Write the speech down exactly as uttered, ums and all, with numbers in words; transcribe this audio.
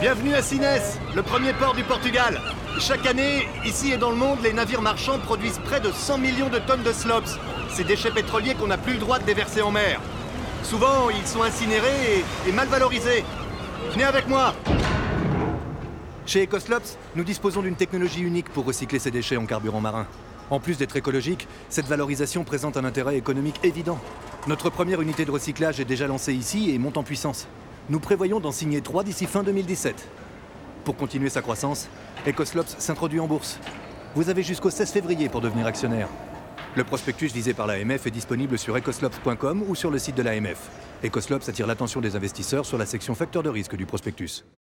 Bienvenue à Sines, le premier port du Portugal. Chaque année, ici et dans le monde, les navires marchands produisent près de cent millions de tonnes de slops. Ces déchets pétroliers qu'on n'a plus le droit de déverser en mer. Souvent, ils sont incinérés et, et mal valorisés. Venez avec moi. Chez Ecoslops, nous disposons d'une technologie unique pour recycler ces déchets en carburant marin. En plus d'être écologique, cette valorisation présente un intérêt économique évident. Notre première unité de recyclage est déjà lancée ici et monte en puissance. Nous prévoyons d'en signer trois d'ici fin deux mille dix-sept. Pour continuer sa croissance, Ecoslops s'introduit en bourse. Vous avez jusqu'au seize février pour devenir actionnaire. Le prospectus visé par l'A M F est disponible sur ecoslops point com ou sur le site de l'A M F. Ecoslops attire l'attention des investisseurs sur la section facteurs de risque du prospectus.